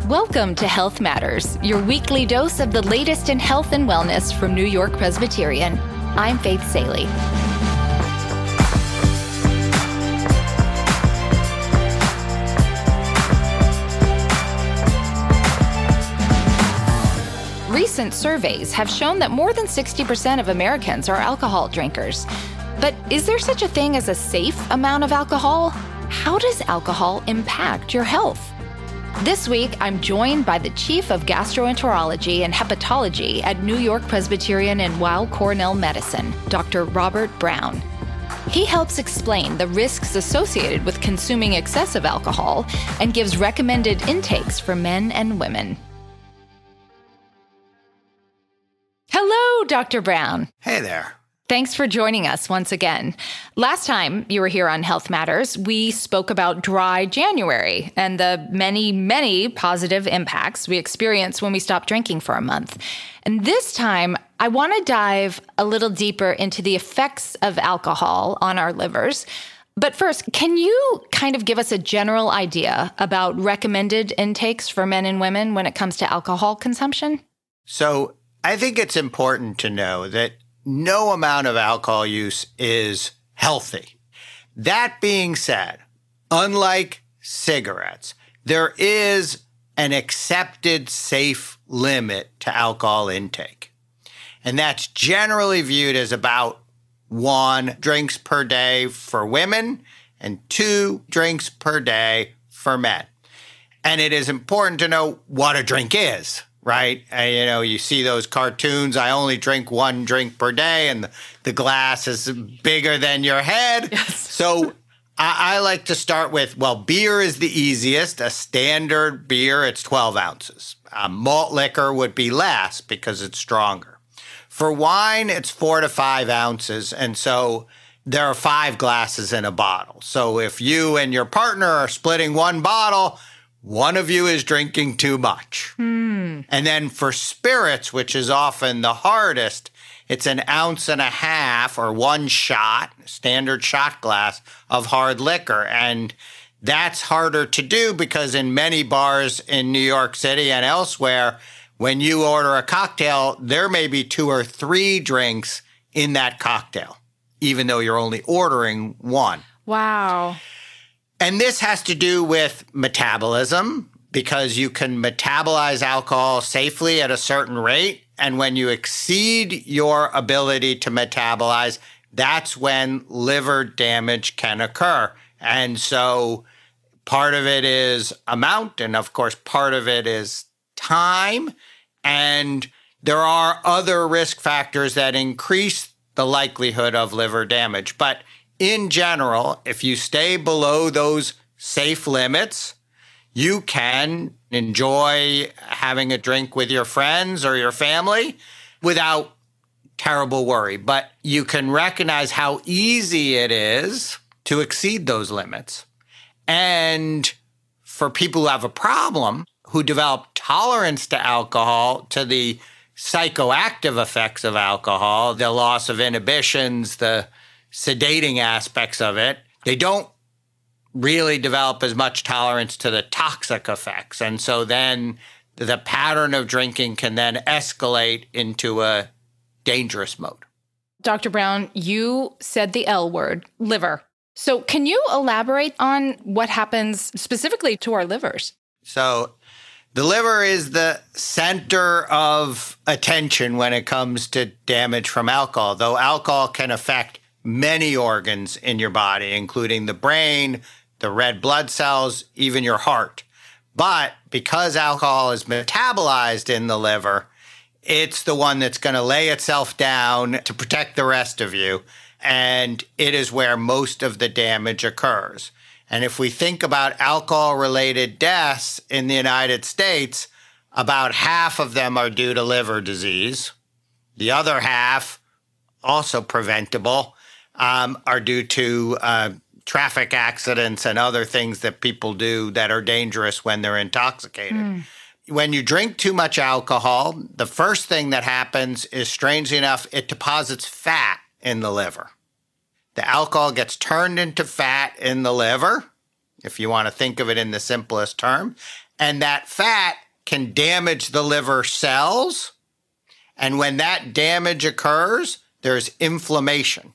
Welcome to Health Matters, your weekly dose of the latest in health and wellness from New York Presbyterian. I'm Faith Salie. Recent surveys have shown that more than 60% of Americans are alcohol drinkers. But is there such a thing as a safe amount of alcohol? How does alcohol impact your health? This week, I'm joined by the Chief of Gastroenterology and Hepatology at New York Presbyterian and Weill Cornell Medicine, Dr. Robert Brown. He helps explain the risks associated with consuming excessive alcohol and gives recommended intakes for men and women. Hello, Dr. Brown. Hey there. Thanks for joining us once again. Last time you were here on Health Matters, we spoke about dry January and the many, many positive impacts we experience when we stop drinking for a month. And this time, I want to dive a little deeper into the effects of alcohol on our livers. But first, can you kind of give us a general idea about recommended intakes for men and women when it comes to alcohol consumption? So I think it's important to know that no amount of alcohol use is healthy. That being said, unlike cigarettes, there is an accepted safe limit to alcohol intake. And that's generally viewed as about 1 drinks per day for women and 2 drinks per day for men. And it is important to know what a drink is. Right? You see those cartoons, I only drink 1 drink per day, and the glass is bigger than your head. Yes. So I like to start with, beer is the easiest. A standard beer, it's 12 ounces. Malt liquor would be less because it's stronger. For wine, it's 4 to 5 ounces, and so there are 5 glasses in a bottle. So if you and your partner are splitting 1 bottle, one of you is drinking too much. And then for spirits, which is often the hardest, it's 1.5 ounces or 1 shot, standard shot glass of hard liquor. And that's harder to do because in many bars in New York City and elsewhere, when you order a cocktail, there may be 2 or 3 drinks in that cocktail, even though you're only ordering 1. Wow. And this has to do with metabolism because you can metabolize alcohol safely at a certain rate. And when you exceed your ability to metabolize, that's when liver damage can occur. And so part of it is amount, and of course, part of it is time. And there are other risk factors that increase the likelihood of liver damage. But in general, if you stay below those safe limits, you can enjoy having a drink with your friends or your family without terrible worry. But you can recognize how easy it is to exceed those limits. And for people who have a problem, who develop tolerance to alcohol, to the psychoactive effects of alcohol, the loss of inhibitions, the sedating aspects of it, they don't really develop as much tolerance to the toxic effects. And so then the pattern of drinking can then escalate into a dangerous mode. Dr. Brown, you said the L word, liver. So can you elaborate on what happens specifically to our livers? So the liver is the center of attention when it comes to damage from alcohol, though alcohol can affect many organs in your body, including the brain, the red blood cells, even your heart. But because alcohol is metabolized in the liver, it's the one that's going to lay itself down to protect the rest of you. And it is where most of the damage occurs. And if we think about alcohol-related deaths in the United States, about half of them are due to liver disease. The other half, also preventable, are due to traffic accidents and other things that people do that are dangerous when they're intoxicated. When you drink too much alcohol, the first thing that happens is, strangely enough, it deposits fat in the liver. The alcohol gets turned into fat in the liver. if you want to think of it in the simplest term. And that fat can damage the liver cells. And when that damage occurs, there's inflammation.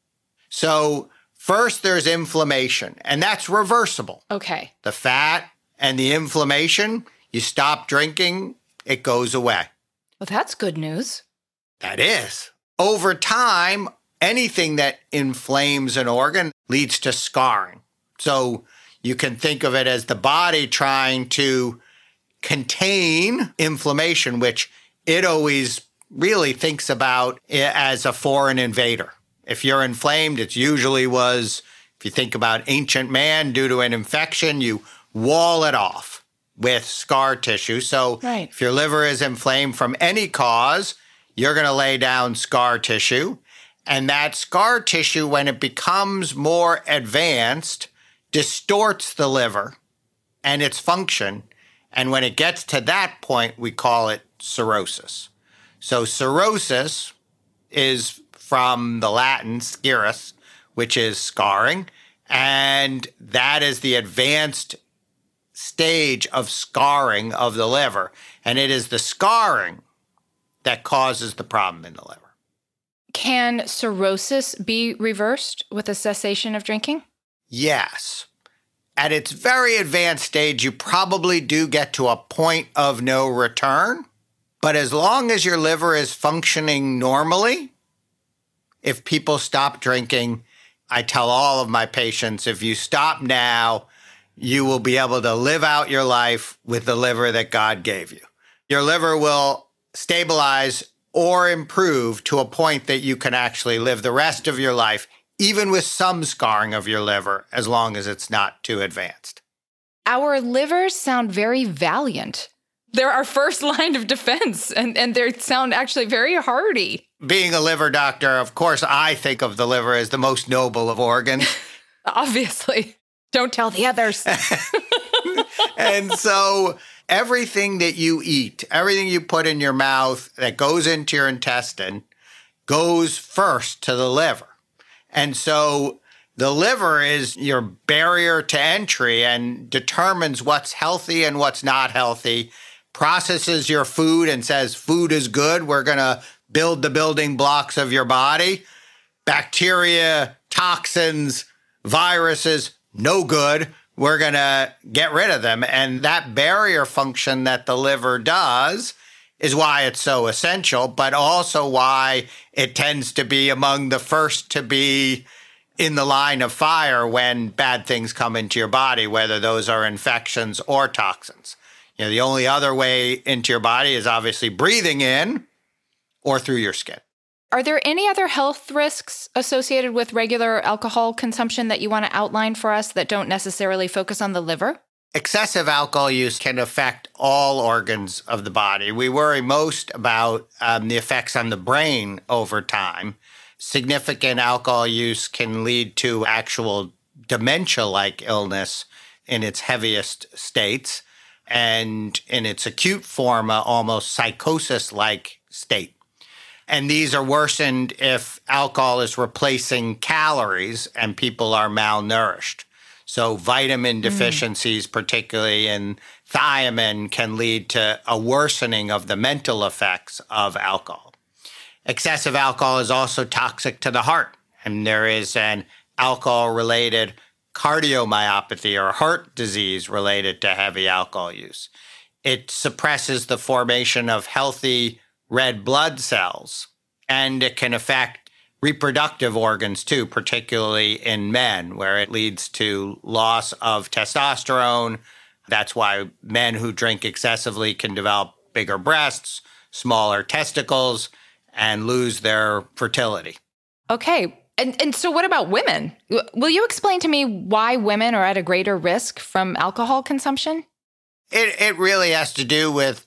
So first there's inflammation, and that's reversible. Okay. The fat and the inflammation, you stop drinking, it goes away. Well, that's good news. That is. Over time, anything that inflames an organ leads to scarring. So you can think of it as the body trying to contain inflammation, which it always really thinks about as a foreign invader. If you're inflamed, it usually was, if you think about ancient man, due to an infection, you wall it off with scar tissue. So if your liver is inflamed from any cause, you're going to lay down scar tissue. And that scar tissue, when it becomes more advanced, distorts the liver and its function. And when it gets to that point, we call it cirrhosis. So cirrhosis is from the Latin scirrhus, which is scarring. And that is the advanced stage of scarring of the liver. And it is the scarring that causes the problem in the liver. Can cirrhosis be reversed with a cessation of drinking? Yes. At its very advanced stage, you probably do get to a point of no return. But as long as your liver is functioning normally, if people stop drinking, I tell all of my patients, if you stop now, you will be able to live out your life with the liver that God gave you. Your liver will stabilize or improve to a point that you can actually live the rest of your life, even with some scarring of your liver, as long as it's not too advanced. Our livers sound very valiant. They're our first line of defense, and they sound actually very hardy. Being a liver doctor, of course, I think of the liver as the most noble of organs. Obviously. Don't tell the others. And so everything that you eat, everything you put in your mouth that goes into your intestine goes first to the liver. And so the liver is your barrier to entry and determines what's healthy and what's not healthy, processes your food and says, food is good. We're going to build the building blocks of your body. Bacteria, toxins, viruses, no good. We're going to get rid of them. And that barrier function that the liver does is why it's so essential, but also why it tends to be among the first to be in the line of fire when bad things come into your body, whether those are infections or toxins. You know, the only other way into your body is obviously breathing in or through your skin. Are there any other health risks associated with regular alcohol consumption that you want to outline for us that don't necessarily focus on the liver? Excessive alcohol use can affect all organs of the body. We worry most about the effects on the brain over time. Significant alcohol use can lead to actual dementia-like illness in its heaviest states, and in its acute form, almost psychosis-like state. And these are worsened if alcohol is replacing calories and people are malnourished. So vitamin deficiencies, particularly in thiamine, can lead to a worsening of the mental effects of alcohol. Excessive alcohol is also toxic to the heart, and there is an alcohol-related cardiomyopathy or heart disease related to heavy alcohol use. It suppresses the formation of healthy red blood cells, and it can affect reproductive organs too, particularly in men, where it leads to loss of testosterone. That's why men who drink excessively can develop bigger breasts, smaller testicles, and lose their fertility. Okay. And so what about women? Will you explain to me why women are at a greater risk from alcohol consumption? It really has to do with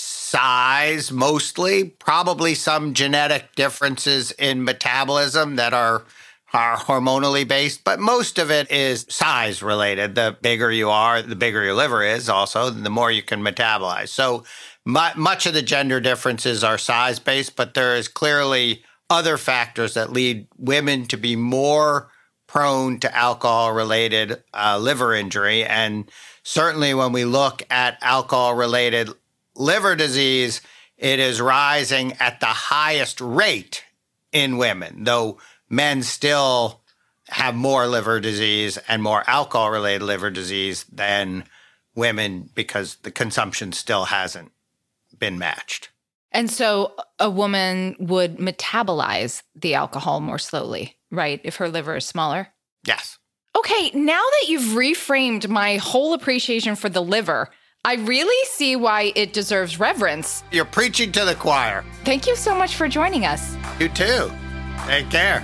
size mostly, probably some genetic differences in metabolism that are hormonally based, but most of it is size related. The bigger you are, the bigger your liver is also, the more you can metabolize. So much of the gender differences are size based, but there is clearly other factors that lead women to be more prone to alcohol-related liver injury. And certainly when we look at alcohol-related liver disease, it is rising at the highest rate in women, though men still have more liver disease and more alcohol-related liver disease than women because the consumption still hasn't been matched. And so a woman would metabolize the alcohol more slowly, right, if her liver is smaller? Yes. Okay, now that you've reframed my whole appreciation for the liver, I really see why it deserves reverence. You're preaching to the choir. Thank you so much for joining us. You too. Take care.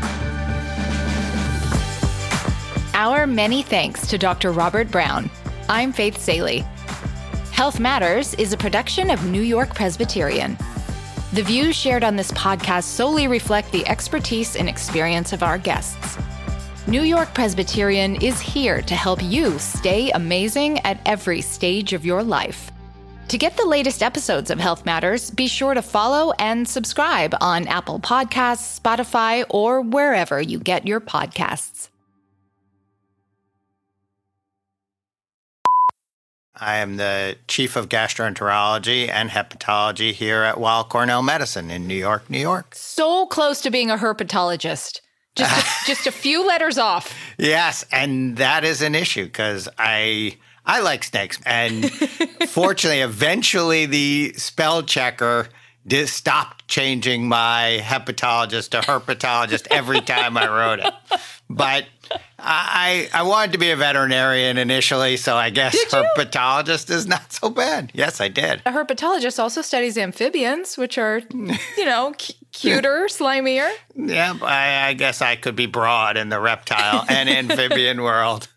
Our many thanks to Dr. Robert Brown. I'm Faith Salie. Health Matters is a production of New York Presbyterian. The views shared on this podcast solely reflect the expertise and experience of our guests. New York Presbyterian is here to help you stay amazing at every stage of your life. To get the latest episodes of Health Matters, be sure to follow and subscribe on Apple Podcasts, Spotify, or wherever you get your podcasts. I am the chief of gastroenterology and hepatology here at Weill Cornell Medicine in New York, New York. So close to being a herpetologist. Just a few letters off. Yes, and that is an issue because I like snakes. And fortunately, eventually the spell checker stopped changing my hepatologist to herpetologist every time I wrote it. But I wanted to be a veterinarian initially, so I guess herpetologist is not so bad. Yes, I did. A herpetologist also studies amphibians, which are, cuter, slimier. Yeah, I guess I could be broad in the reptile and amphibian world.